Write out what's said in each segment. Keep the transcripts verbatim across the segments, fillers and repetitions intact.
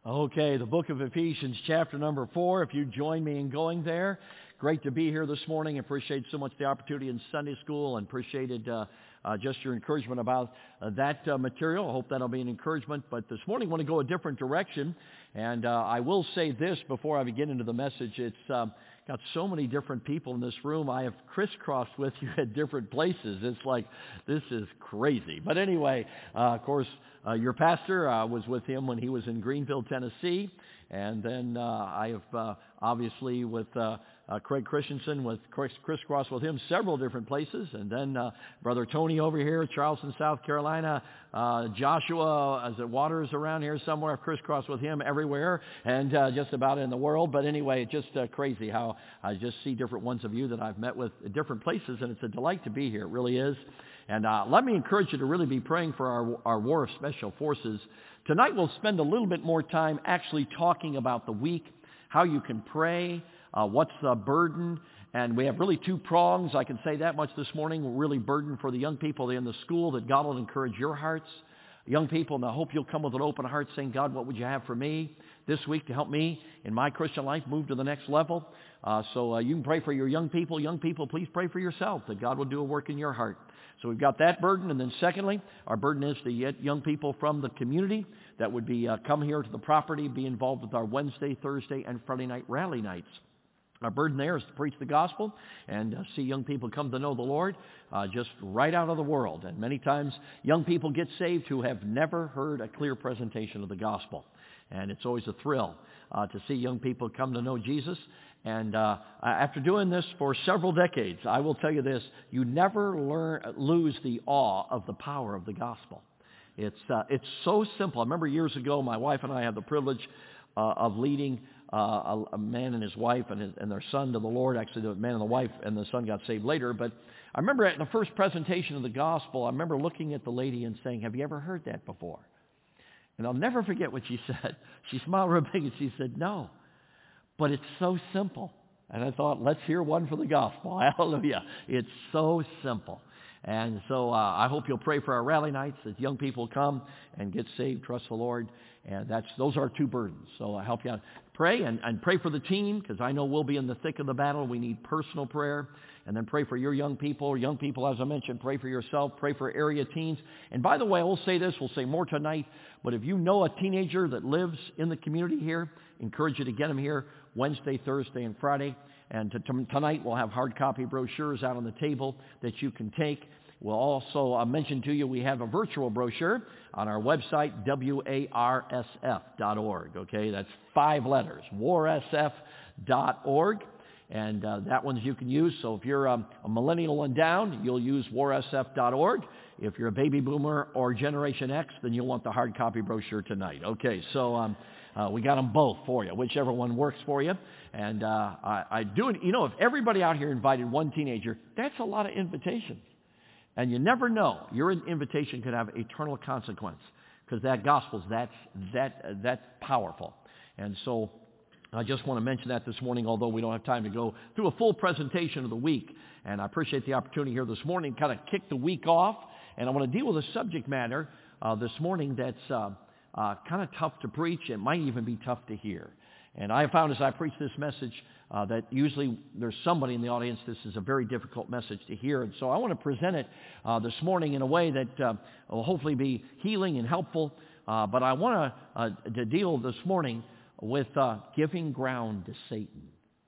Okay, the book of Ephesians, chapter number four. If you join me in going there, great to be here this morning. Appreciate so much the opportunity in Sunday school and appreciated uh, uh, just your encouragement about uh, that uh, material. I hope that'll be an encouragement. But this morning I want to go a different direction. And uh, I will say this before I begin into the message. It's um, got so many different people in this room. I have crisscrossed with you at different places. It's like, this is crazy. But anyway, uh, of course, uh, your pastor uh, was with him when he was in Greenville, Tennessee. And then uh, I have uh, obviously with uh, uh, Craig Christensen, with Chris, crisscrossed with him several different places. And then uh, Brother Tony over here, Charleston, South Carolina. Uh, Joshua, as it waters around here somewhere, I've crisscrossed with him everywhere and uh, just about in the world. But anyway, just uh, crazy how I just see different ones of you that I've met with at different places. And it's a delight to be here. It really is. And uh, let me encourage you to really be praying for our, our War of Special Forces. Tonight we'll spend a little bit more time actually talking about the week, how you can pray, uh, what's the burden. And we have really two prongs. I can say that much this morning. We're really burdened for the young people in the school, that God will encourage your hearts. Young people, and I hope you'll come with an open heart saying, God, what would you have for me this week to help me in my Christian life move to the next level? Uh, so uh, you can pray for your young people. Young people, please pray for yourself, that God will do a work in your heart. So we've got that burden. And then secondly, our burden is to get young people from the community that would be uh, come here to the property, be involved with our Wednesday, Thursday, and Friday night rally nights. Our burden there is to preach the gospel and uh, see young people come to know the Lord uh, just right out of the world. And many times young people get saved who have never heard a clear presentation of the gospel. And it's always a thrill uh, to see young people come to know Jesus. And uh, after doing this for several decades, I will tell you this, you never learn, lose the awe of the power of the gospel. It's, uh, it's so simple. I remember years ago, my wife and I had the privilege uh, of leading uh, a, a man and his wife and, his, and their son to the Lord. Actually, the man and the wife and the son got saved later. But I remember at the first presentation of the gospel, I remember looking at the lady and saying, have you ever heard that before? And I'll never forget what she said. She smiled real big and she said, no. But it's so simple. And I thought, let's hear one for the gospel. Hallelujah. It's so simple. And so uh, I hope you'll pray for our rally nights as young people come and get saved, trust the Lord. And that's those are our two burdens. So I help you out. Pray and, and pray for the team, because I know we'll be in the thick of the battle. We need personal prayer. And then pray for your young people. Young people, as I mentioned, pray for yourself. Pray for area teens. And by the way, we'll say this. We'll say more tonight. But if you know a teenager that lives in the community here, encourage you to get them here Wednesday, Thursday, and Friday. And to, to, tonight we'll have hard copy brochures out on the table that you can take. We'll also uh, mention to you we have a virtual brochure on our website, W A R S F dot org. Okay, that's five letters, war s f dot org. And uh, that one's you can use. So if you're um, a millennial and down, you'll use war s f dot org. If you're a baby boomer or Generation X, then you'll want the hard copy brochure tonight. Okay, so um, uh, we got them both for you, whichever one works for you. And uh, I, I do it. You know, if everybody out here invited one teenager, that's a lot of invitations. And you never know. Your invitation could have eternal consequence, because that gospel's that's that that's powerful. And so I just want to mention that this morning, although we don't have time to go through a full presentation of the week. And I appreciate the opportunity here this morning to kind of kick the week off. And I want to deal with a subject matter uh, this morning that's uh, uh, kind of tough to preach. It might even be tough to hear. And I have found as I preach this message uh, that usually there's somebody in the audience this is a very difficult message to hear. And so I want to present it uh, this morning in a way that uh, will hopefully be healing and helpful. Uh, but I want to, uh, to deal this morning with uh, giving ground to Satan.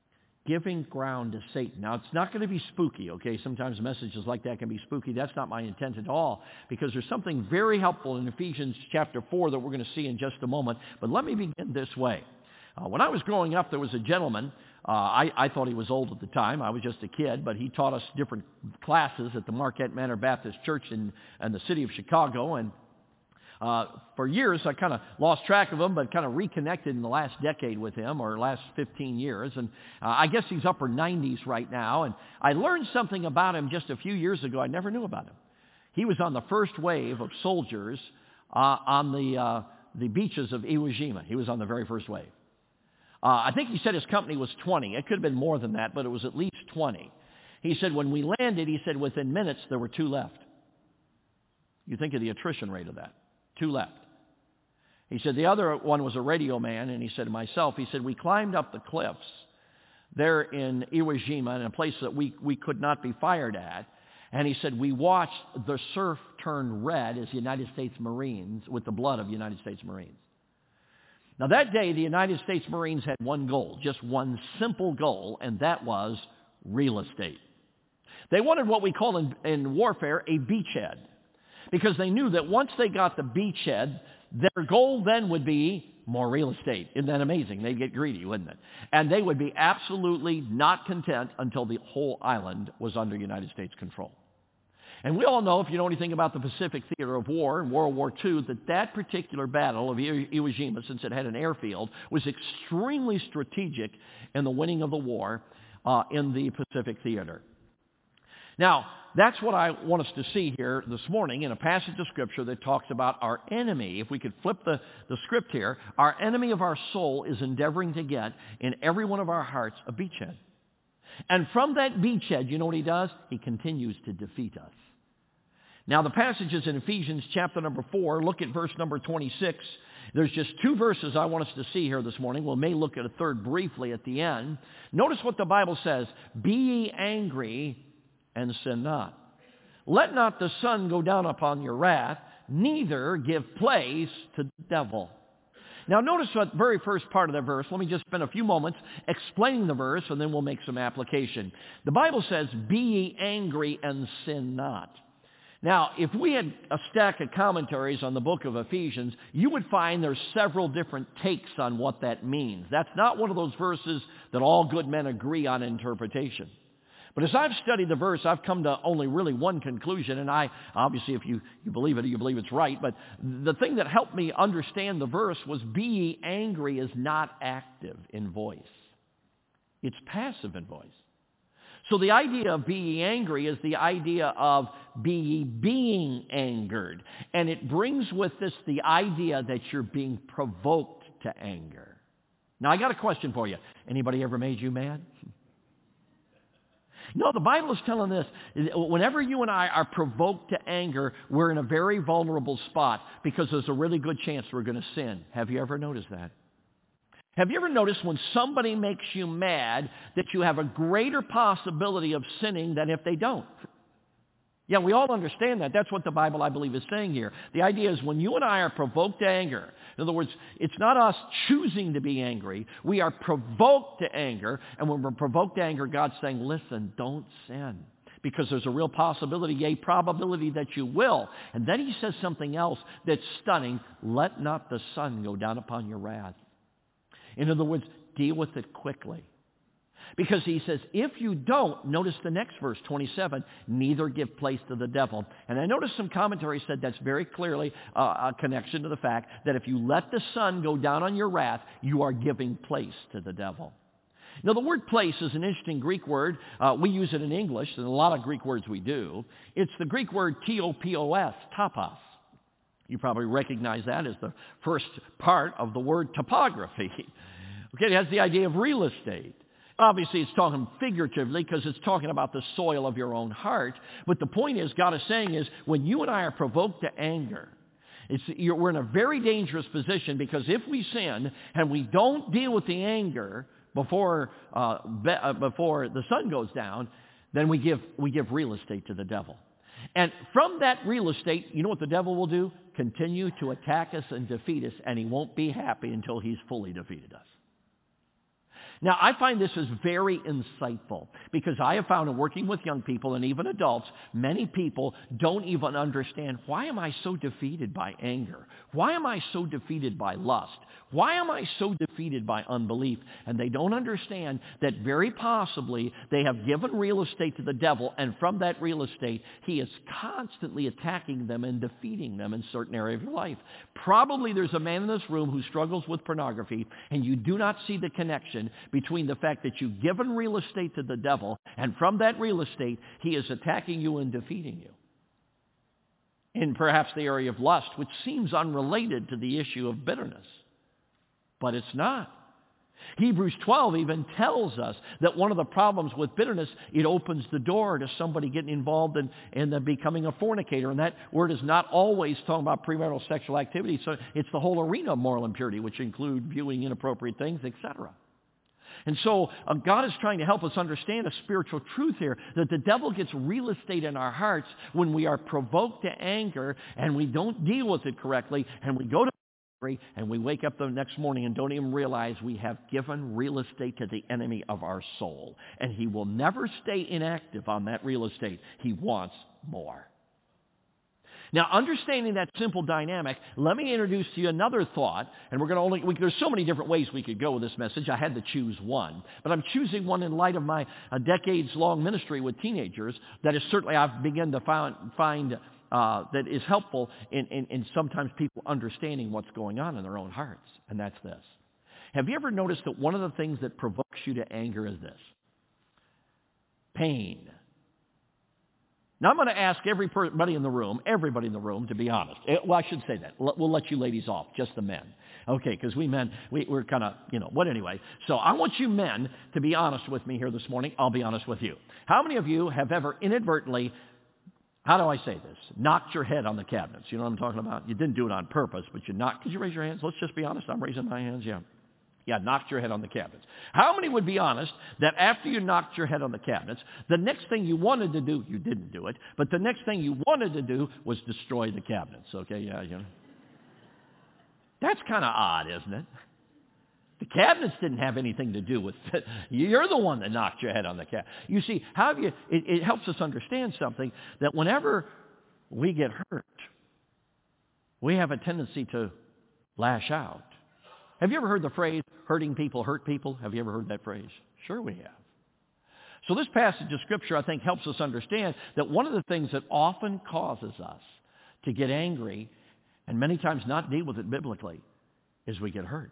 Giving ground to Satan. Now, it's not going to be spooky, okay? Sometimes messages like that can be spooky. That's not my intent at all, because there's something very helpful in Ephesians chapter four that we're going to see in just a moment. But let me begin this way. Uh, when I was growing up, there was a gentleman. Uh, I, I thought he was old at the time. I was just a kid, but he taught us different classes at the Marquette Manor Baptist Church in, in the city of Chicago. And uh, for years, I kind of lost track of him, but kind of reconnected in the last decade with him, or last fifteen years. And uh, I guess he's upper nineties right now. And I learned something about him just a few years ago I never knew about him. He was on the first wave of soldiers uh, on the, uh, the beaches of Iwo Jima. He was on the very first wave. Uh, I think he said his company was twenty. It could have been more than that, but it was at least twenty. He said when we landed, he said within minutes there were two left. You think of the attrition rate of that. Two left. He said, the other one was a radio man, and he said to myself, he said, we climbed up the cliffs there in Iwo Jima in a place that we, we could not be fired at. And he said, we watched the surf turn red as United States Marines, with the blood of United States Marines. Now that day, the United States Marines had one goal, just one simple goal, and that was real estate. They wanted what we call in, in warfare a beachhead, because they knew that once they got the beachhead, their goal then would be more real estate. Isn't that amazing? They'd get greedy, wouldn't it? And they would be absolutely not content until the whole island was under United States control. And we all know, if you know anything about the Pacific Theater of War in World War Two, that that particular battle of Iwo Jima, since it had an airfield, was extremely strategic in the winning of the war uh, in the Pacific Theater. Now, that's what I want us to see here this morning in a passage of Scripture that talks about our enemy. If we could flip the, the script here, our enemy of our soul is endeavoring to get in every one of our hearts a beachhead. And from that beachhead, you know what he does? He continues to defeat us. Now, the passage is in Ephesians chapter number four. Look at verse number twenty-six. There's just two verses I want us to see here this morning. We may look at a third briefly at the end. Notice what the Bible says. Be ye angry and sin not. Let not the sun go down upon your wrath, neither give place to the devil. Now notice that very first part of that verse. Let me just spend a few moments explaining the verse, and then we'll make some application. The Bible says, be ye angry and sin not. Now, if we had a stack of commentaries on the book of Ephesians, you would find there's several different takes on what that means. That's not one of those verses that all good men agree on interpretation. But as I've studied the verse, I've come to only really one conclusion, and I, obviously if you, you believe it, you believe it's right, but the thing that helped me understand the verse was be ye angry is not active in voice. It's passive in voice. So the idea of be ye angry is the idea of be ye being angered. And it brings with this the idea that you're being provoked to anger. Now I got a question for you. Anybody ever made you mad? No, the Bible is telling this. Whenever you and I are provoked to anger, we're in a very vulnerable spot because there's a really good chance we're going to sin. Have you ever noticed that? Have you ever noticed when somebody makes you mad that you have a greater possibility of sinning than if they don't? Yeah, we all understand that. That's what the Bible, I believe, is saying here. The idea is when you and I are provoked to anger, in other words, it's not us choosing to be angry. We are provoked to anger, and when we're provoked to anger, God's saying, listen, don't sin, because there's a real possibility, yea, probability that you will. And then he says something else that's stunning. Let not the sun go down upon your wrath. In other words, deal with it quickly. Because he says, if you don't, notice the next verse, twenty-seven, neither give place to the devil. And I noticed some commentary said that's very clearly uh, a connection to the fact that if you let the sun go down on your wrath, you are giving place to the devil. Now, the word place is an interesting Greek word. Uh, we use it in English, and a lot of Greek words we do. It's the Greek word T O P O S, topos. You probably recognize that as the first part of the word topography. Okay, it has the idea of real estate. Obviously, it's talking figuratively because it's talking about the soil of your own heart. But the point is, God is saying is, when you and I are provoked to anger, it's, you're, we're in a very dangerous position, because if we sin and we don't deal with the anger before uh, be, uh, before the sun goes down, then we give we give real estate to the devil. And from that real estate, you know what the devil will do? Continue to attack us and defeat us, and he won't be happy until he's fully defeated us. Now, I find this is very insightful, because I have found in working with young people and even adults, many people don't even understand, why am I so defeated by anger? Why am I so defeated by lust? Why am I so defeated by unbelief? And they don't understand that very possibly they have given real estate to the devil, and from that real estate, he is constantly attacking them and defeating them in certain areas of your life. Probably there's a man in this room who struggles with pornography, and you do not see the connection between the fact that you've given real estate to the devil, and from that real estate, he is attacking you and defeating you. In perhaps the area of lust, which seems unrelated to the issue of bitterness. But it's not. Hebrews twelve even tells us that one of the problems with bitterness, it opens the door to somebody getting involved in, in the becoming a fornicator. And that word is not always talking about premarital sexual activity. So it's the whole arena of moral impurity, which include viewing inappropriate things, et cetera. And so uh, God is trying to help us understand a spiritual truth here, that the devil gets real estate in our hearts when we are provoked to anger and we don't deal with it correctly, and we go to and we wake up the next morning and don't even realize we have given real estate to the enemy of our soul. And he will never stay inactive on that real estate. He wants more. Now, understanding that simple dynamic, let me introduce to you another thought. And we're going to only, we, there's so many different ways we could go with this message. I had to choose one. But I'm choosing one in light of my uh, decades-long ministry with teenagers that is certainly I've begun to find, find Uh, that is helpful in, in, in sometimes people understanding what's going on in their own hearts. And that's this. Have you ever noticed that one of the things that provokes you to anger is this? Pain. Now, I'm going to ask everybody in the room, everybody in the room, to be honest. Well, I should say that. We'll let you ladies off, just the men. Okay, because we men, we, we're kind of, you know, what anyway. So I want you men to be honest with me here this morning. I'll be honest with you. How many of you have ever inadvertently, how do I say this? Knocked your head on the cabinets. You know what I'm talking about? You didn't do it on purpose, but you knocked. Could you raise your hands? Let's just be honest. I'm raising my hands. Yeah. Yeah, knocked your head on the cabinets. How many would be honest that after you knocked your head on the cabinets, the next thing you wanted to do, you didn't do it, but the next thing you wanted to do was destroy the cabinets. Okay, yeah, you know. That's kind of odd, isn't it? The cabinets didn't have anything to do with it. You're the one that knocked your head on the cabinet. You see, how have you, it, it helps us understand something, that whenever we get hurt, we have a tendency to lash out. Have you ever heard the phrase, hurting people hurt people? Have you ever heard that phrase? Sure we have. So this passage of Scripture, I think, helps us understand that one of the things that often causes us to get angry, and many times not deal with it biblically, is we get hurt.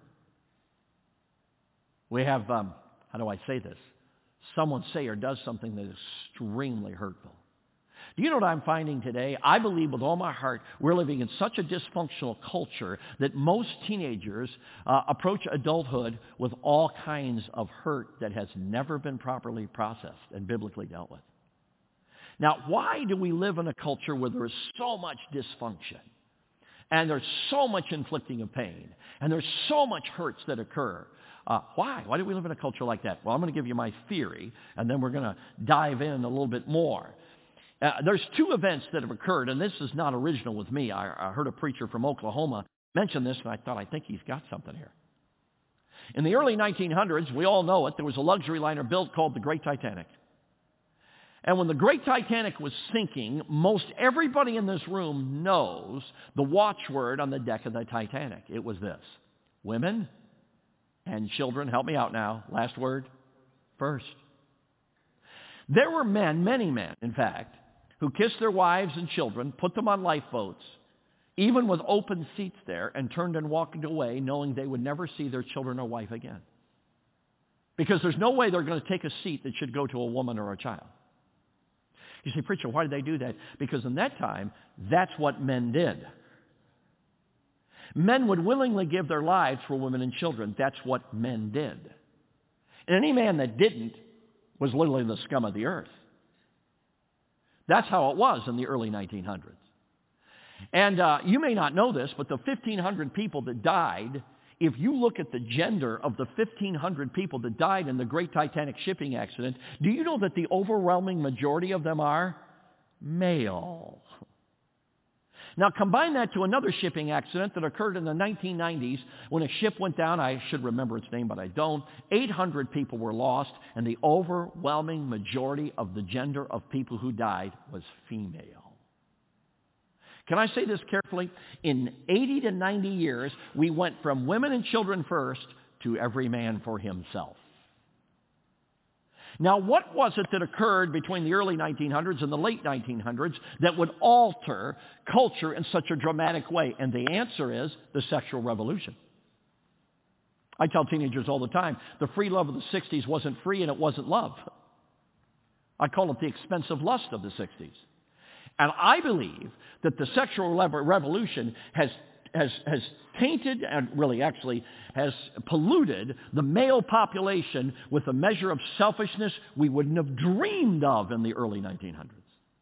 We have, um, how do I say this? Someone say or does something that is extremely hurtful. Do you know what I'm finding today? I believe with all my heart we're living in such a dysfunctional culture that most teenagers uh, approach adulthood with all kinds of hurt that has never been properly processed and biblically dealt with. Now, why do we live in a culture where there is so much dysfunction? And there's so much inflicting of pain. And there's so much hurts that occur. Uh, why? Why do we live in a culture like that? Well, I'm going to give you my theory, and then we're going to dive in a little bit more. Uh, there's two events that have occurred, and this is not original with me. I, I heard a preacher from Oklahoma mention this, and I thought, I think he's got something here. In the early nineteen hundreds, we all know it, there was a luxury liner built called the Great Titanic. And when the Great Titanic was sinking, most everybody in this room knows the watchword on the deck of the Titanic. It was this: women and children, help me out now, last word, first. There were men, many men, in fact, who kissed their wives and children, put them on lifeboats, even with open seats there, and turned and walked away knowing they would never see their children or wife again. Because there's no way they're going to take a seat that should go to a woman or a child. You say, preacher, why did they do that? Because in that time, that's what men did. Men would willingly give their lives for women and children. That's what men did. And any man that didn't was literally the scum of the earth. That's how it was in the early nineteen hundreds. And uh, you may not know this, but the fifteen hundred people that died, if you look at the gender of the fifteen hundred people that died in the Great Titanic shipping accident, do you know that the overwhelming majority of them are male? Now combine that to another shipping accident that occurred in the nineteen nineties when a ship went down. I should remember its name, but I don't. eight hundred people were lost, and the overwhelming majority of the gender of people who died was female. Can I say this carefully? In eighty to ninety years, we went from women and children first to every man for himself. Now, what was it that occurred between the early nineteen hundreds and the late nineteen hundreds that would alter culture in such a dramatic way? And the answer is the sexual revolution. I tell teenagers all the time, the free love of the sixties wasn't free and it wasn't love. I call it the expensive lust of the sixties. And I believe that the sexual revolution has has, has tainted and really actually has polluted the male population with a measure of selfishness we wouldn't have dreamed of in the early nineteen hundreds.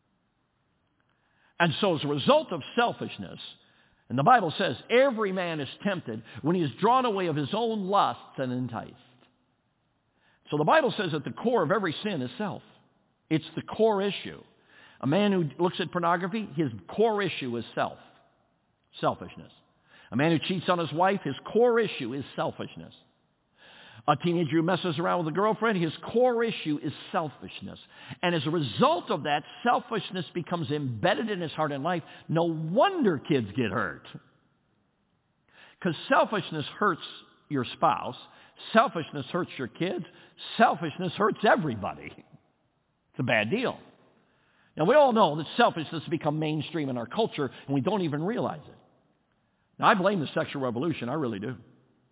And so as a result of selfishness, and the Bible says every man is tempted when he is drawn away of his own lusts and enticed. So the Bible says at the core of every sin is self. It's the core issue. A man who looks at pornography, his core issue is self. Selfishness. A man who cheats on his wife, his core issue is selfishness. A teenager who messes around with a girlfriend, his core issue is selfishness. And as a result of that, selfishness becomes embedded in his heart and life. No wonder kids get hurt. Because selfishness hurts your spouse. Selfishness hurts your kids. Selfishness hurts everybody. It's a bad deal. Now, we all know that selfishness has become mainstream in our culture, and we don't even realize it. Now, I blame the sexual revolution. I really do.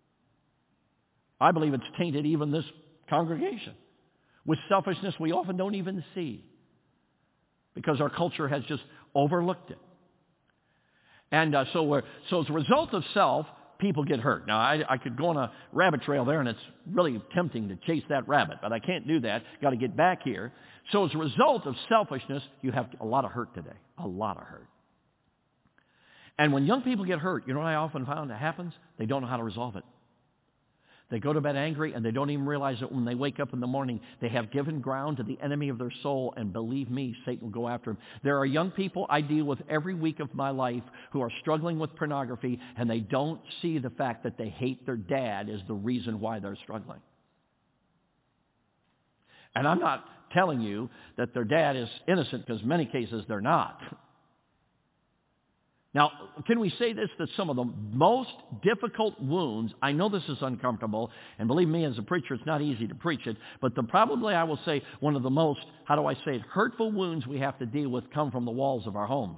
I believe it's tainted even this congregation with selfishness we often don't even see because our culture has just overlooked it. And uh, so, we're, so as a result of self, people get hurt. Now, I, I could go on a rabbit trail there, and it's really tempting to chase that rabbit, but I can't do that. Got to get back here. So as a result of selfishness, you have a lot of hurt today, a lot of hurt. And when young people get hurt, you know what I often found that happens? They don't know how to resolve it. They go to bed angry, and they don't even realize that when they wake up in the morning, they have given ground to the enemy of their soul, and believe me, Satan will go after them. There are young people I deal with every week of my life who are struggling with pornography, and they don't see the fact that they hate their dad is the reason why they're struggling. And I'm not telling you that their dad is innocent, because in many cases they're not. Now, can we say this, that some of the most difficult wounds, I know this is uncomfortable, and believe me, as a preacher, it's not easy to preach it, but the, probably I will say one of the most, how do I say it, hurtful wounds we have to deal with come from the walls of our homes.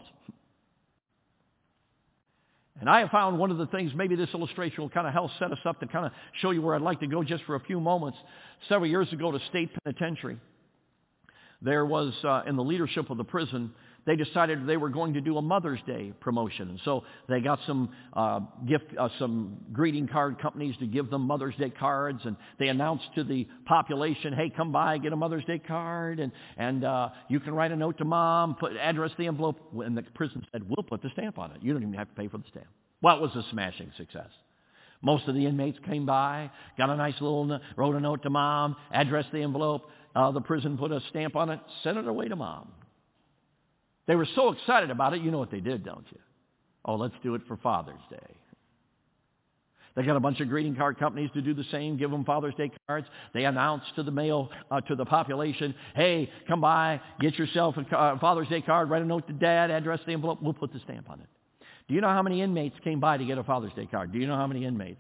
And I have found one of the things, maybe this illustration will kind of help set us up to kind of show you where I'd like to go just for a few moments. Several years ago to State Penitentiary, there was, uh, in the leadership of the prison, they decided they were going to do a Mother's Day promotion. And so they got some uh, gift, uh, some greeting card companies to give them Mother's Day cards. And they announced to the population, hey, come by, get a Mother's Day card. And, and uh, you can write a note to Mom, put address the envelope. And the prison said, we'll put the stamp on it. You don't even have to pay for the stamp. Well, it was a smashing success. Most of the inmates came by, got a nice little, wrote a note to Mom, addressed the envelope. Uh, the prison put a stamp on it, sent it away to Mom. They were so excited about it, you know what they did, don't you? Oh, let's do it for Father's Day. They got a bunch of greeting card companies to do the same, give them Father's Day cards. They announced to the male, uh, to the population, hey, come by, get yourself a uh, Father's Day card, write a note to Dad, address the envelope, we'll put the stamp on it. Do you know how many inmates came by to get a Father's Day card? Do you know how many inmates?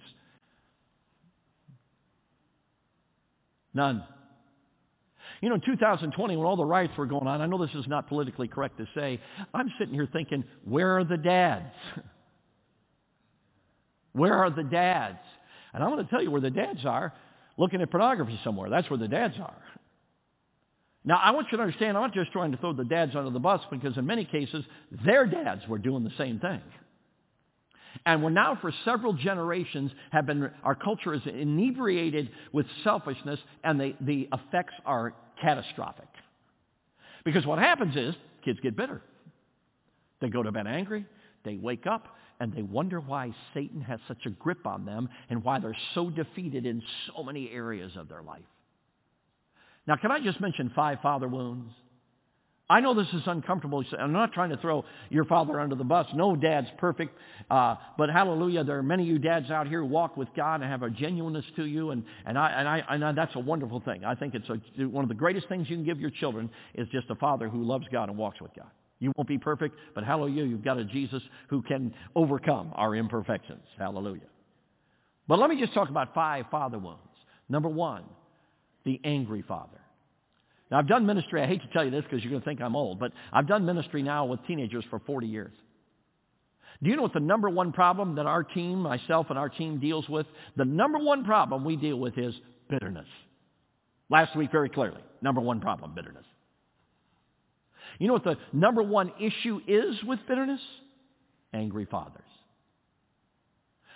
None. You know, in two thousand twenty, when all the riots were going on, I know this is not politically correct to say, I'm sitting here thinking, where are the dads? Where are the dads? And I'm going to tell you where the dads are, looking at pornography somewhere. That's where the dads are. Now, I want you to understand, I'm not just trying to throw the dads under the bus, because in many cases, their dads were doing the same thing. And we're now, for several generations, have been, our culture is inebriated with selfishness, and the, the effects are catastrophic. Because what happens is, kids get bitter. They go to bed angry, they wake up, and they wonder why Satan has such a grip on them, and why they're so defeated in so many areas of their life. Now, can I just mention five father wounds? I know this is uncomfortable. I'm not trying to throw your father under the bus. No dad's perfect. Uh, but hallelujah, there are many of you dads out here who walk with God and have a genuineness to you. And, and, I, and, I, and I, that's a wonderful thing. I think it's a, one of the greatest things you can give your children is just a father who loves God and walks with God. You won't be perfect, but hallelujah, you've got a Jesus who can overcome our imperfections. Hallelujah. But let me just talk about five father wounds. Number one, the angry father. Now, I've done ministry, I hate to tell you this because you're going to think I'm old, but I've done ministry now with teenagers for forty years. Do you know what the number one problem that our team, myself and our team deals with? The number one problem we deal with is bitterness. Last week, very clearly, number one problem, bitterness. You know what the number one issue is with bitterness? Angry fathers.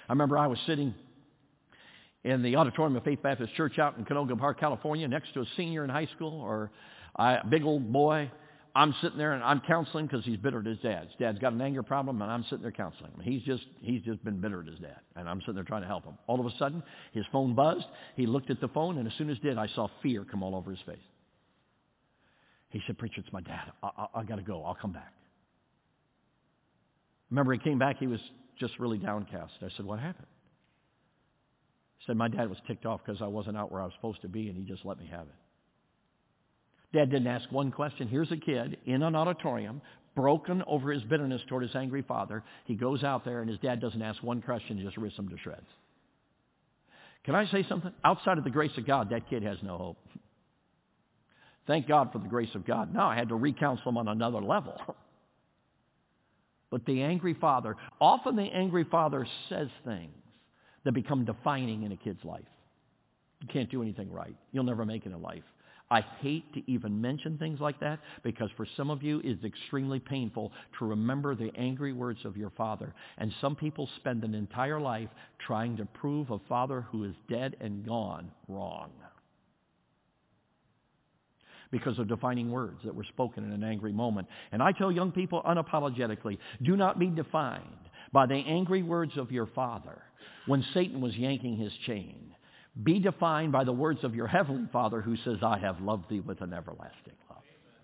I remember I was sitting in the auditorium of Faith Baptist Church out in Canoga Park, California, next to a senior in high school, or a big old boy. I'm sitting there and I'm counseling because he's bitter at his dad. His dad's got an anger problem, and I'm sitting there counseling him. He's just he's just been bitter at his dad, and I'm sitting there trying to help him. All of a sudden, his phone buzzed. He looked at the phone, and as soon as it did, I saw fear come all over his face. He said, "Preacher, it's my dad. I, I, I got to go. I'll come back." Remember, he came back. He was just really downcast. I said, "What happened?" He said, "My dad was ticked off because I wasn't out where I was supposed to be, and he just let me have it." Dad didn't ask one question. Here's a kid in an auditorium, broken over his bitterness toward his angry father. He goes out there, and his dad doesn't ask one question, just rips him to shreds. Can I say something? Outside of the grace of God, that kid has no hope. Thank God for the grace of God. Now I had to re-counsel him on another level. But the angry father, often the angry father says things that become defining in a kid's life. You can't do anything right. You'll never make it in life. I hate to even mention things like that because for some of you it's extremely painful to remember the angry words of your father. And some people spend an entire life trying to prove a father who is dead and gone wrong because of defining words that were spoken in an angry moment. And I tell young people unapologetically, do not be defined by the angry words of your father when Satan was yanking his chain. Be defined by the words of your heavenly Father who says, "I have loved thee with an everlasting love."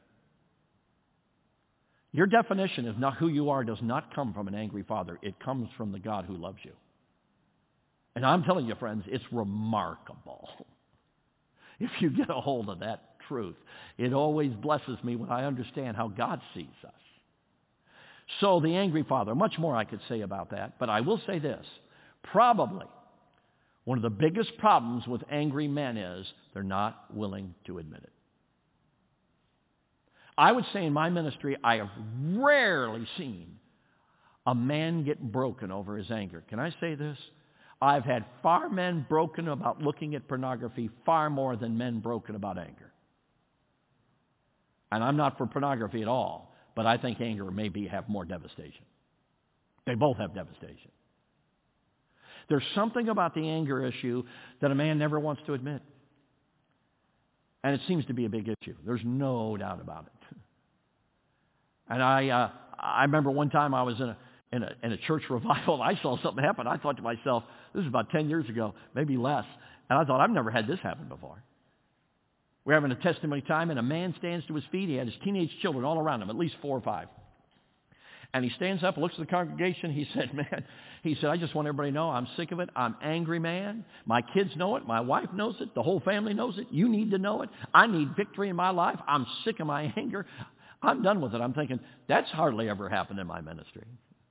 Your definition of not who you are does not come from an angry father. It comes from the God who loves you. And I'm telling you, friends, it's remarkable. If you get a hold of that truth, it always blesses me when I understand how God sees us. So the angry father, much more I could say about that, but I will say this. Probably one of the biggest problems with angry men is they're not willing to admit it. I would say in my ministry, I have rarely seen a man get broken over his anger. Can I say this? I've had far men broken about looking at pornography far more than men broken about anger. And I'm not for pornography at all, but I think anger maybe have more devastation. They both have devastation. There's something about the anger issue that a man never wants to admit. And it seems to be a big issue. There's no doubt about it. And I uh, I remember one time I was in a, in a in a church revival, and I saw something happen. I thought to myself, this is about ten years ago, maybe less. And I thought, I've never had this happen before. We're having a testimony time, and a man stands to his feet. He had his teenage children all around him, at least four or five. And he stands up and looks at the congregation. He said, man, he said, I just want everybody to know I'm sick of it. I'm an angry man. My kids know it. My wife knows it. The whole family knows it. You need to know it. I need victory in my life. I'm sick of my anger. I'm done with it. I'm thinking, that's hardly ever happened in my ministry.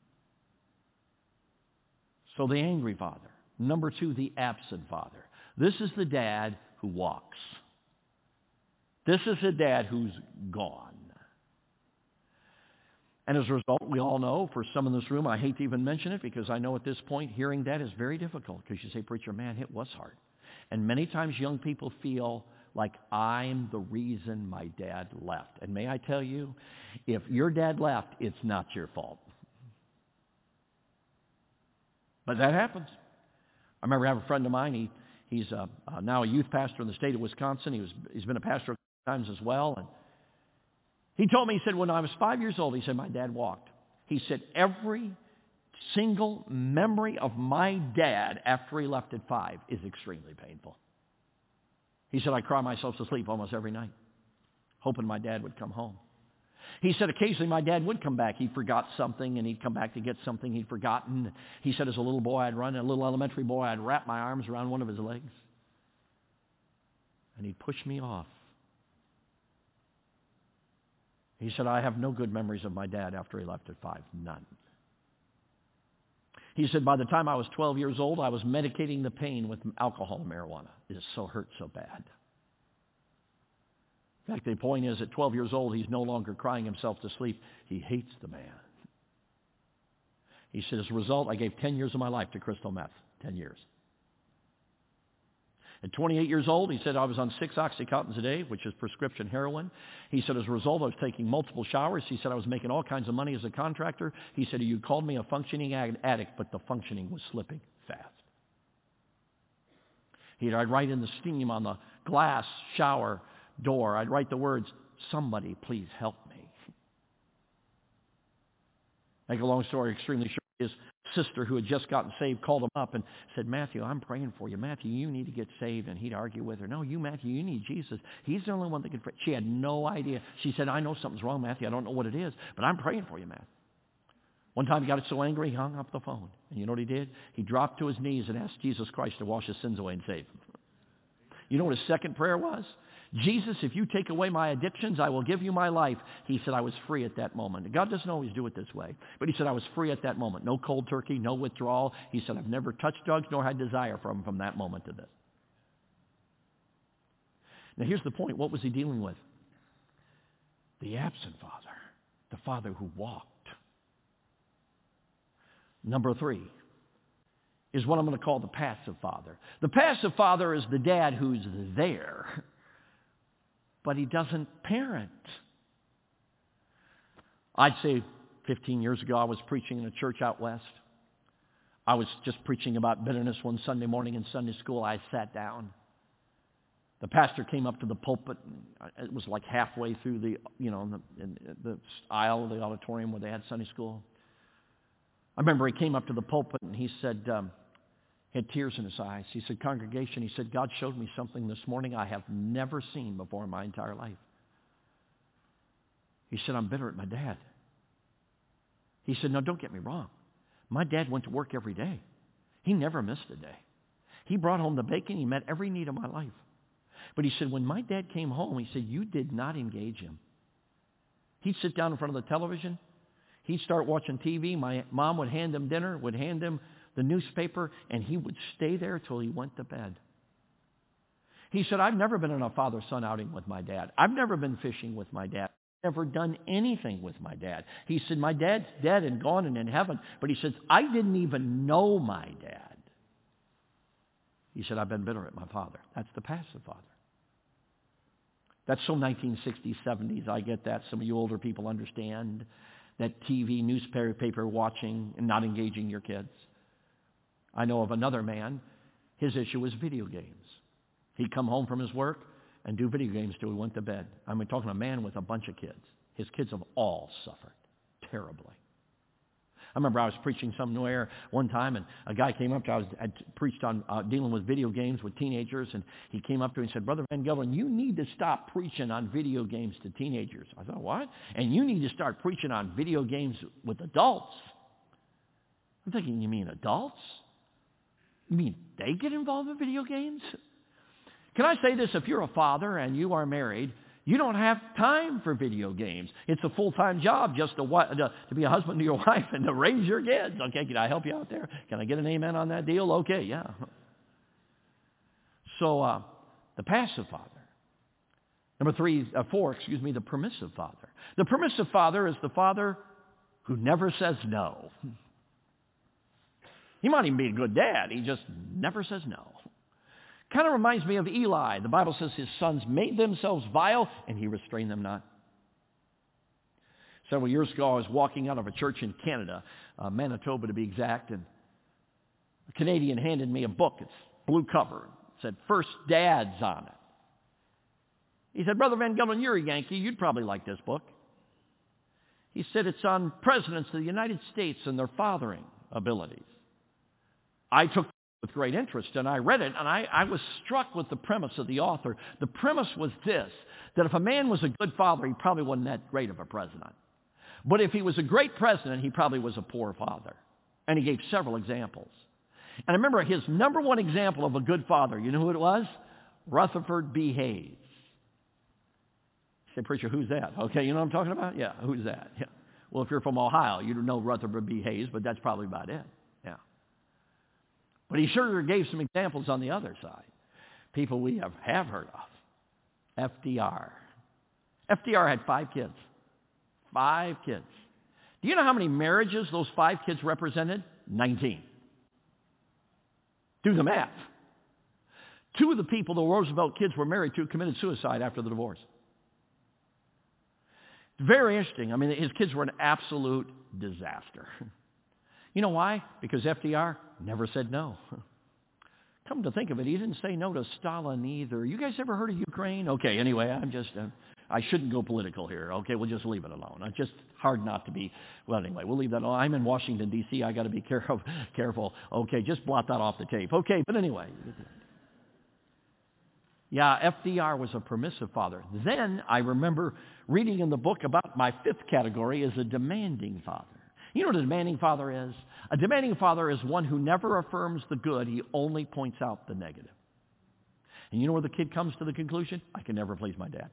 So the angry father. Number two, the absent father. This is the dad who walks. This is the dad who's gone. And as a result, we all know, for some in this room, I hate to even mention it because I know at this point hearing that is very difficult because you say, preacher, man, it was hard. And many times young people feel like I'm the reason my dad left. And may I tell you, if your dad left, it's not your fault. But that happens. I remember I have a friend of mine. He, he's uh, uh, now a youth pastor in the state of Wisconsin. He was, he's been a pastor a couple times as well. And he told me, he said, when I was five years old, he said, my dad walked. He said, every single memory of my dad after he left at five is extremely painful. He said, I cry myself to sleep almost every night, hoping my dad would come home. He said, occasionally my dad would come back. He forgot something, and he'd come back to get something he'd forgotten. He said, as a little boy, I'd run, and a little elementary boy, I'd wrap my arms around one of his legs, and he'd push me off. He said, I have no good memories of my dad after he left at five. None. He said, by the time I was twelve years old, I was medicating the pain with alcohol and marijuana. It just so hurt so bad. In fact, the point is, at twelve years old, he's no longer crying himself to sleep. He hates the man. He said, as a result, I gave ten years of my life to crystal meth. ten years. At twenty-eight years old, he said, I was on six Oxycontins a day, which is prescription heroin. He said, as a result, I was taking multiple showers. He said, I was making all kinds of money as a contractor. He said, you called me a functioning addict, but the functioning was slipping fast. He said, I'd write in the steam on the glass shower door. I'd write the words, somebody please help me. Make a long story extremely short, his sister who had just gotten saved called him up and said, Matthew, I'm praying for you. Matthew, you need to get saved. And he'd argue with her, no, you, Matthew, you need Jesus. He's the only one that can pray. She had no idea. She said, I know something's wrong, Matthew. I don't know what it is, but I'm praying for you, Matthew. One time he got so angry, he hung up the phone. And you know what he did? He dropped to his knees and asked Jesus Christ to wash his sins away and save him. You know what his second prayer was? Jesus, if you take away my addictions, I will give you my life. He said, I was free at that moment. God doesn't always do it this way. But he said, I was free at that moment. No cold turkey, no withdrawal. He said, I've never touched drugs nor had desire for them from that moment to this. Now here's the point. What was he dealing with? The absent father. The father who walked. Number three is what I'm going to call the passive father. The passive father is the dad who's there, but he doesn't parent. I'd say fifteen years ago, I was preaching in a church out west. I was just preaching about bitterness one Sunday morning in Sunday school. I sat down. The pastor came up to the pulpit. And it was like halfway through the, you know, in the, in the aisle of the auditorium where they had Sunday school. I remember he came up to the pulpit and he said, um, he had tears in his eyes. He said, congregation, he said, God showed me something this morning I have never seen before in my entire life. He said, I'm bitter at my dad. He said, no, don't get me wrong. My dad went to work every day. He never missed a day. He brought home the bacon. He met every need of my life. But he said, when my dad came home, he said, you did not engage him. He'd sit down in front of the television. He'd start watching T V. My mom would hand him dinner, would hand him the newspaper, and he would stay there till he went to bed. He said, I've never been on a father-son outing with my dad. I've never been fishing with my dad. I've never done anything with my dad. He said, my dad's dead and gone and in heaven. But he says, I didn't even know my dad. He said, I've been bitter at my father. That's the passive father. That's so nineteen sixties, seventies. I get that. Some of you older people understand that T V, newspaper watching, and not engaging your kids. I know of another man, his issue was video games. He'd come home from his work and do video games till he went to bed. I mean, talking a man with a bunch of kids. His kids have all suffered terribly. I remember I was preaching somewhere one time, and a guy came up to me. I was, I'd preached on uh, dealing with video games with teenagers, and he came up to me and said, Brother Van Gelder, you need to stop preaching on video games to teenagers. I thought, what? And you need to start preaching on video games with adults. I'm thinking, you mean adults? You mean they get involved in video games? Can I say this? If you're a father and you are married, you don't have time for video games. It's a full-time job just to, to, to be a husband to your wife and to raise your kids. Okay, can I help you out there? Can I get an amen on that deal? Okay, yeah. So uh, the passive father. Number three, uh, four, excuse me, the permissive father. The permissive father is the father who never says no. He might even be a good dad. He just never says no. Kind of reminds me of Eli. The Bible says his sons made themselves vile, and he restrained them not. Several years ago, I was walking out of a church in Canada, uh, Manitoba to be exact, and a Canadian handed me a book. It's blue cover. It said, First Dads on it. He said, Brother Van Gelder, you're a Yankee. You'd probably like this book. He said, it's on presidents of the United States and their fathering abilities. I took with great interest, and I read it, and I, I was struck with the premise of the author. The premise was this, that if a man was a good father, he probably wasn't that great of a president. But if he was a great president, he probably was a poor father. And he gave several examples. And I remember his number one example of a good father, you know who it was? Rutherford B. Hayes. You say, preacher, who's that? Okay, you know what I'm talking about? Yeah, who's that? Yeah. Well, if you're from Ohio, you don't know Rutherford B. Hayes, but that's probably about it. Yeah. But he sure gave some examples on the other side. People we have, have heard of. F D R. F D R had five kids. Five kids. Do you know how many marriages those five kids represented? nineteen. Do the math. Two of the people the Roosevelt kids were married to committed suicide after the divorce. Very interesting. I mean, his kids were an absolute disaster. You know why? Because F D R never said no. Come to think of it, he didn't say no to Stalin either. You guys ever heard of Ukraine? Okay, anyway, I'm just, uh, I shouldn't go political here. Okay, we'll just leave it alone. It's just hard not to be, well, anyway, we'll leave that alone. I'm in Washington, D C I got to be careful. careful. Okay, just blot that off the tape. Okay, but anyway. Yeah, F D R was a permissive father. Then I remember reading in the book about my fifth category is a demanding father. You know what a demanding father is? A demanding father is one who never affirms the good. He only points out the negative. And you know where the kid comes to the conclusion? I can never please my dad.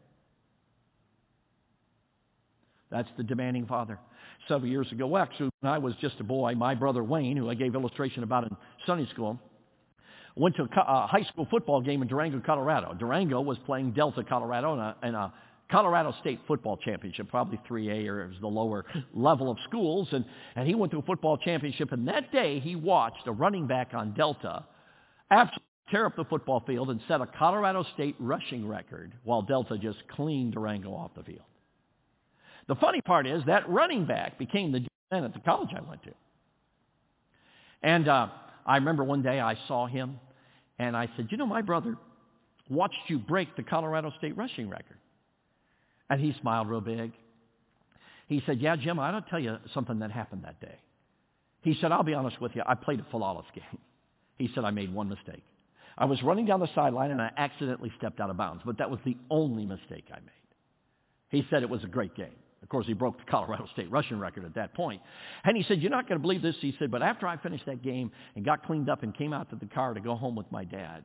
That's the demanding father. Several years ago, well, actually, when I was just a boy, my brother Wayne, who I gave illustration about in Sunday school, went to a high school football game in Durango, Colorado. Durango was playing Delta, Colorado, in a, in a Colorado State football championship, probably three A or it was the lower level of schools. And, and he went to a football championship, and that day he watched a running back on Delta absolutely tear up the football field and set a Colorado State rushing record while Delta just cleaned Durango off the field. The funny part is that running back became the D N at the college I went to. And uh, I remember one day I saw him, and I said, you know, my brother watched you break the Colorado State rushing record. And he smiled real big. He said, yeah, Jim, I'll tell you something that happened that day. He said, I'll be honest with you, I played a flawless game. He said, I made one mistake. I was running down the sideline, and I accidentally stepped out of bounds, but that was the only mistake I made. He said it was a great game. Of course, he broke the Colorado State rushing record at that point. And he said, you're not going to believe this. He said, but after I finished that game and got cleaned up and came out to the car to go home with my dad,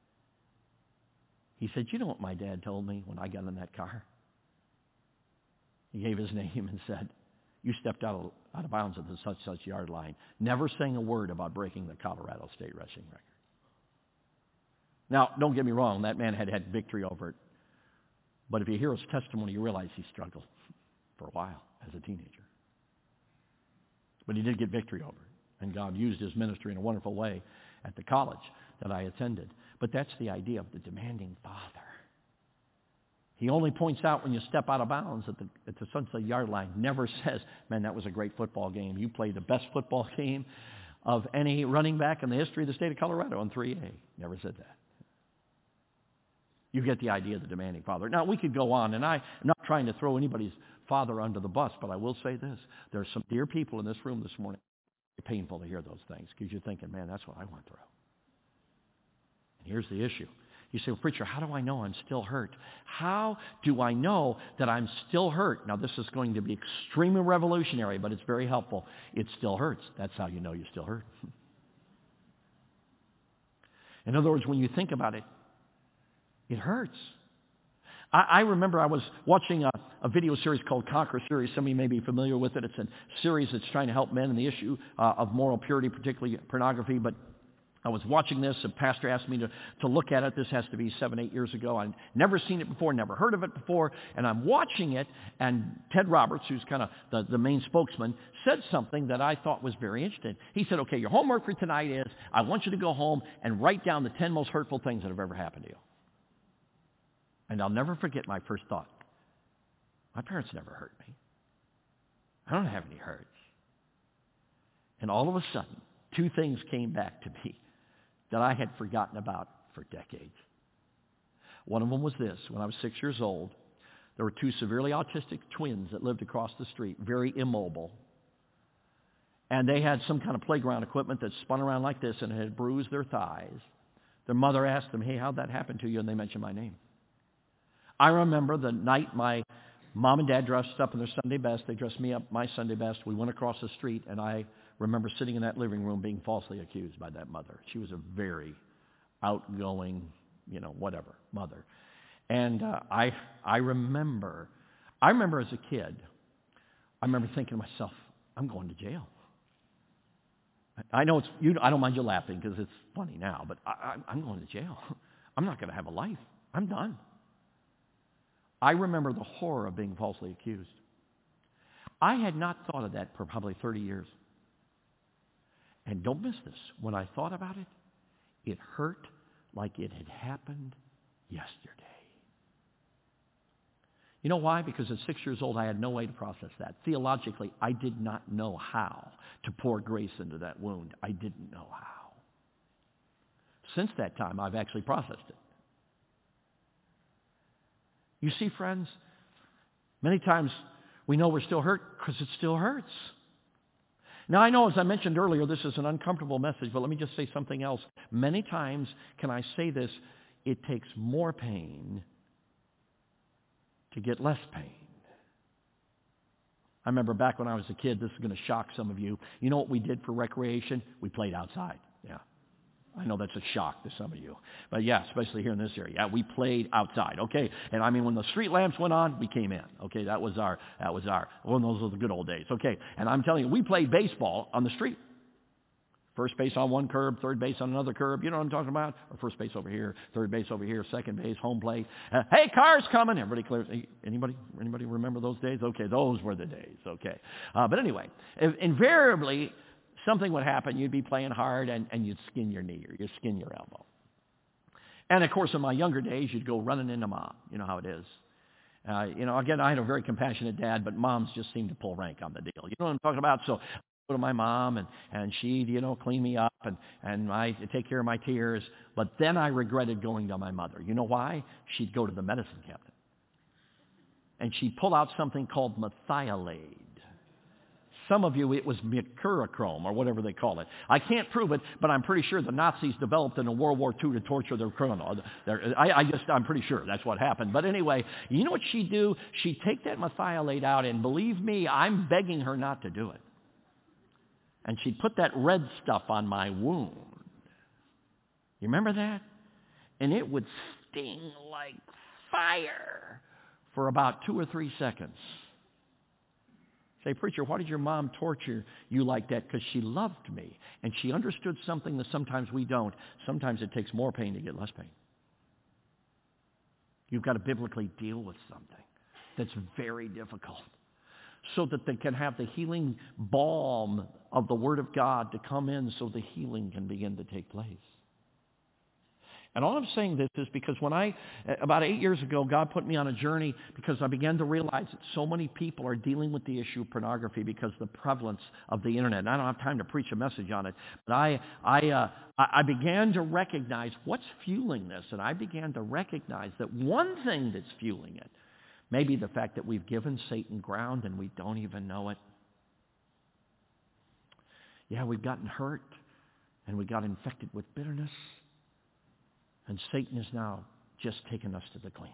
he said, you know what my dad told me when I got in that car? He gave his name and said, you stepped out of, out of bounds at the such-such yard line, never saying a word about breaking the Colorado State rushing record. Now, don't get me wrong, that man had had victory over it. But if you hear his testimony, you realize he struggled for a while as a teenager. But he did get victory over it, and God used his ministry in a wonderful way at the college that I attended. But that's the idea of the demanding father. He only points out when you step out of bounds at the, at the sunset yard line. Never says, man, that was a great football game. You played the best football game of any running back in the history of the state of Colorado in three A. Never said that. You get the idea of the demanding father. Now, we could go on, and I, I'm not trying to throw anybody's father under the bus, but I will say this. There are some dear people in this room this morning. It's painful to hear those things because you're thinking, man, that's what I went through. And here's the issue. You say, well, preacher, how do I know I'm still hurt? How do I know that I'm still hurt? Now, this is going to be extremely revolutionary, but it's very helpful. It still hurts. That's how you know you still hurt. In other words, when you think about it, it hurts. I, I remember I was watching a, a video series called Conquer Series. Some of you may be familiar with it. It's a series that's trying to help men in the issue uh, of moral purity, particularly pornography, but I was watching this. A pastor asked me to, to look at it. This has to be seven, eight years ago. I'd never seen it before, never heard of it before. And I'm watching it, and Ted Roberts, who's kind of the, the main spokesman, said something that I thought was very interesting. He said, okay, your homework for tonight is I want you to go home and write down the ten most hurtful things that have ever happened to you. And I'll never forget my first thought. My parents never hurt me. I don't have any hurts. And all of a sudden, two things came back to me that I had forgotten about for decades. One of them was this. When I was six years old, there were two severely autistic twins that lived across the street, very immobile. And they had some kind of playground equipment that spun around like this, and it had bruised their thighs. Their mother asked them, hey, how'd that happen to you? And they mentioned my name. I remember the night my mom and dad dressed up in their Sunday best. They dressed me up my Sunday best. We went across the street, and I remember sitting in that living room being falsely accused by that mother. She was a very outgoing, you know, whatever, mother. And uh, I I remember, I remember as a kid, I remember thinking to myself, I'm going to jail. I know it's, you, I don't mind you laughing because it's funny now, but I, I, I'm going to jail. I'm not going to have a life. I'm done. I remember the horror of being falsely accused. I had not thought of that for probably thirty years. And don't miss this. When I thought about it, it hurt like it had happened yesterday. You know why? Because at six years old, I had no way to process that. Theologically, I did not know how to pour grace into that wound. I didn't know how. Since that time, I've actually processed it. You see, friends, many times we know we're still hurt because it still hurts. Now, I know, as I mentioned earlier, this is an uncomfortable message, but let me just say something else. Many times, can I say this, it takes more pain to get less pain. I remember back when I was a kid, this is going to shock some of you. You know what we did for recreation? We played outside. Yeah. I know that's a shock to some of you. But yeah, especially here in this area. Yeah, we played outside. Okay. And I mean, when the street lamps went on, we came in. Okay. That was our, that was our, well, those were the good old days. Okay. And I'm telling you, we played baseball on the street. First base on one curb, third base on another curb. You know what I'm talking about? Or first base over here, third base over here, second base, home plate. Uh, hey, car's coming. Everybody clear? Anybody? Anybody remember those days? Okay, those were the days. Okay. Uh, but anyway, invariably, something would happen. You'd be playing hard, and, and you'd skin your knee or you'd skin your elbow. And, of course, in my younger days, you'd go running into mom. You know how it is. Uh, you know, again, I had a very compassionate dad, but moms just seemed to pull rank on the deal. You know what I'm talking about? So to my mom, and, and she'd, you know, clean me up and, and I take care of my tears. But then I regretted going to my mother. You know why? She'd go to the medicine cabinet. And she'd pull out something called methylate. Some of you, it was mercurochrome or whatever they call it. I can't prove it, but I'm pretty sure the Nazis developed it in World War Two to torture their criminal. I, I just, I'm pretty sure that's what happened. But anyway, you know what she'd do? She'd take that methylate out, and believe me, I'm begging her not to do it. And she'd put that red stuff on my wound. You remember that? And it would sting like fire for about two or three seconds. Say, preacher, why did your mom torture you like that? Because she loved me. And she understood something that sometimes we don't. Sometimes it takes more pain to get less pain. You've got to biblically deal with something that's very difficult, so that they can have the healing balm of the Word of God to come in so the healing can begin to take place. And all I'm saying this is because when I, about eight years ago, God put me on a journey because I began to realize that so many people are dealing with the issue of pornography because of the prevalence of the Internet. And I don't have time to preach a message on it, but I, I, uh, I began to recognize what's fueling this. And I began to recognize that one thing that's fueling it may be the fact that we've given Satan ground and we don't even know it. Yeah, we've gotten hurt and we got infected with bitterness. And Satan is now just taken us to the cleaners.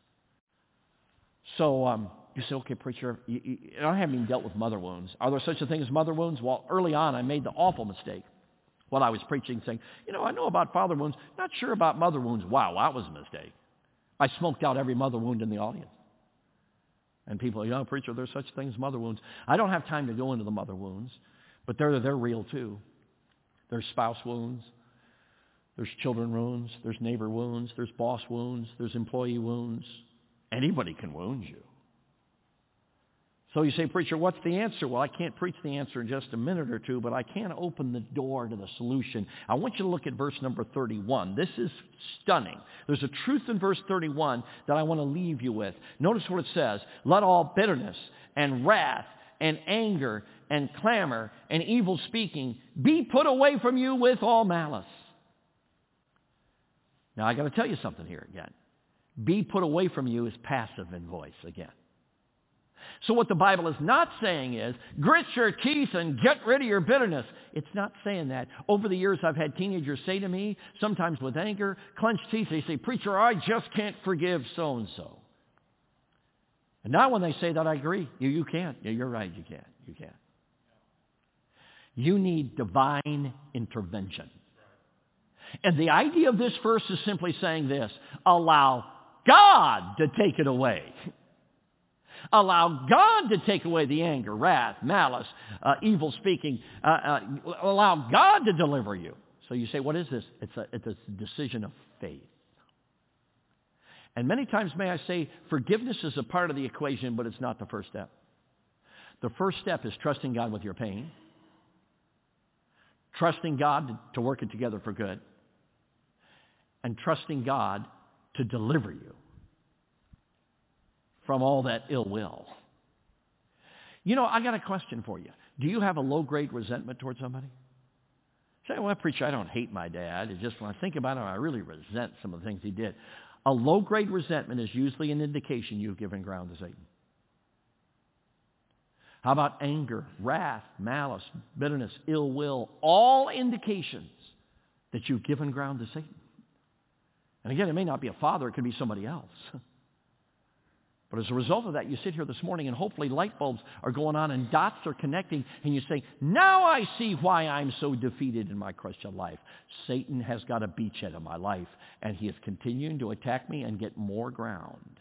So um, you say, okay, preacher, you, you, I haven't even dealt with mother wounds. Are there such a thing as mother wounds? Well, early on, I made the awful mistake while I was preaching, saying, you know, I know about father wounds, not sure about mother wounds. Wow, that was a mistake. I smoked out every mother wound in the audience. And people are, you know, preacher, there's such things as mother wounds. I don't have time to go into the mother wounds, but they're, they're real too. There's spouse wounds. There's children wounds, there's neighbor wounds, there's boss wounds, there's employee wounds. Anybody can wound you. So you say, preacher, what's the answer? Well, I can't preach the answer in just a minute or two, but I can open the door to the solution. I want you to look at verse number thirty-one. This is stunning. There's a truth in verse thirty-one that I want to leave you with. Notice what it says. Let all bitterness and wrath and anger and clamor and evil speaking be put away from you with all malice. Now, I got to tell you something here again. Be put away from you is passive in voice again. So what the Bible is not saying is, grit your teeth and get rid of your bitterness. It's not saying that. Over the years, I've had teenagers say to me, sometimes with anger, clenched teeth, they say, preacher, I just can't forgive so-and-so. And now when they say that, I agree. You, you can't. Yeah, you're right, you can't. You can't. You need divine intervention. And the idea of this verse is simply saying this: allow God to take it away. Allow God to take away the anger, wrath, malice, uh, evil speaking. Uh, uh, allow God to deliver you. So you say, what is this? It's a, it's a decision of faith. And many times, may I say, forgiveness is a part of the equation, but it's not the first step. The first step is trusting God with your pain, trusting God to, to work it together for good. and trusting God to deliver you from all that ill will. You know, I got a question for you. Do you have a low-grade resentment towards somebody? Say, well, preacher, I don't hate my dad. It's just when I think about him, I really resent some of the things he did. A low-grade resentment is usually an indication you've given ground to Satan. How about anger, wrath, malice, bitterness, ill will? All indications that you've given ground to Satan. And again, it may not be a father. It could be somebody else. But as a result of that, you sit here this morning and hopefully light bulbs are going on and dots are connecting and you say, now I see why I'm so defeated in my Christian life. Satan has got a beachhead in my life and he is continuing to attack me and get more ground.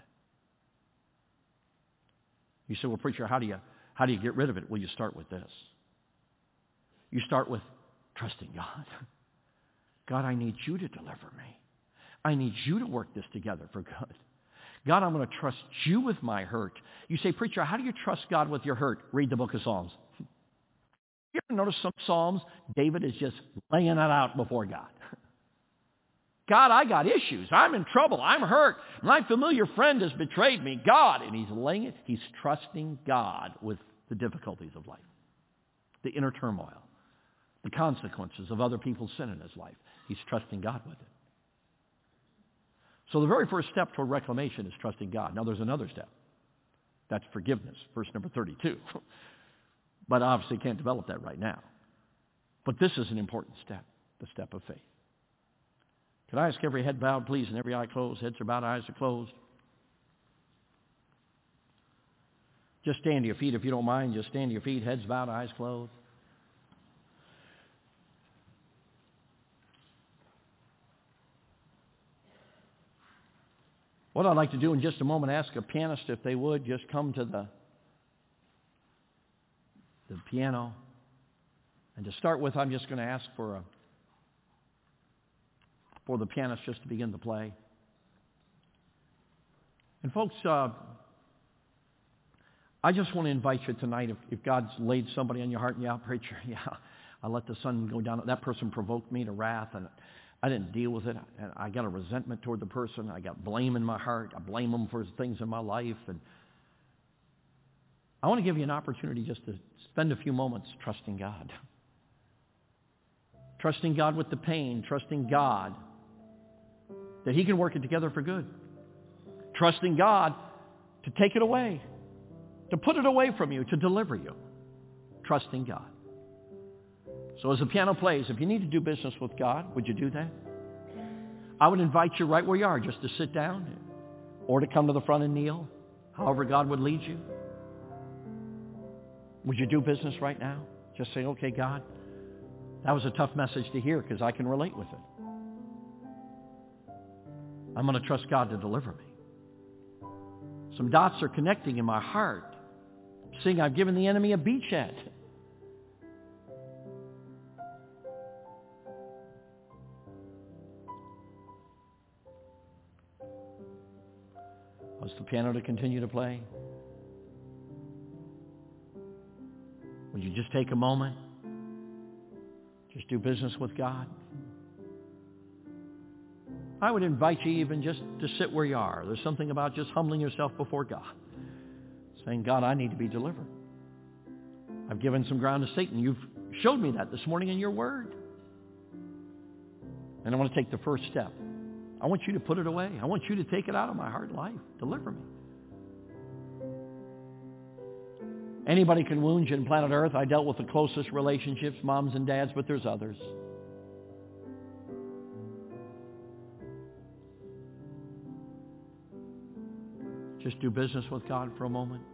You say, well, preacher, how do you, how do you get rid of it? Well, you start with this. You start with trusting God. God, I need you to deliver me. I need you to work this together for good. God, I'm going to trust you with my hurt. You say, preacher, how do you trust God with your hurt? Read the book of Psalms. You ever notice some Psalms, David is just laying it out before God. God, I got issues. I'm in trouble. I'm hurt. My familiar friend has betrayed me. God, and he's laying it. He's trusting God with the difficulties of life, the inner turmoil, the consequences of other people's sin in his life. He's trusting God with it. So the very first step toward reclamation is trusting God. Now there's another step. That's forgiveness, verse number thirty-two. But obviously can't develop that right now. But this is an important step, the step of faith. Can I ask every head bowed, please, and every eye closed? Heads are bowed, eyes are closed. Just stand to your feet if you don't mind. Just stand to your feet, heads bowed, eyes closed. What I'd like to do in just a moment, ask a pianist if they would just come to the, the piano. And to start with, I'm just going to ask for a, for the pianist just to begin to play. And folks, uh, I just want to invite you tonight, if, if God's laid somebody on your heart, and yeah, preacher, yeah, I let the sun go down. That person provoked me to wrath, and I didn't deal with it. I got a resentment toward the person. I got blame in my heart. I blame them for things in my life. And I want to give you an opportunity just to spend a few moments trusting God. Trusting God with the pain. Trusting God that he can work it together for good. Trusting God to take it away. To put it away from you. To deliver you. Trusting God. So as the piano plays, if you need to do business with God, would you do that? I would invite you right where you are just to sit down or to come to the front and kneel, however God would lead you. Would you do business right now? Just say, okay, God, that was a tough message to hear because I can relate with it. I'm going to trust God to deliver me. Some dots are connecting in my heart, seeing I've given the enemy a beachhead. Wants the piano to continue to play? Would you just take a moment? Just do business with God? I would invite you even just to sit where you are. There's something about just humbling yourself before God. Saying, God, I need to be delivered. I've given some ground to Satan. You've showed me that this morning in your word. And I want to take the first step. I want you to put it away. I want you to take it out of my heart and life. Deliver me. Anybody can wound you in planet Earth. I dealt with the closest relationships, moms and dads, but there's others. Just do business with God for a moment.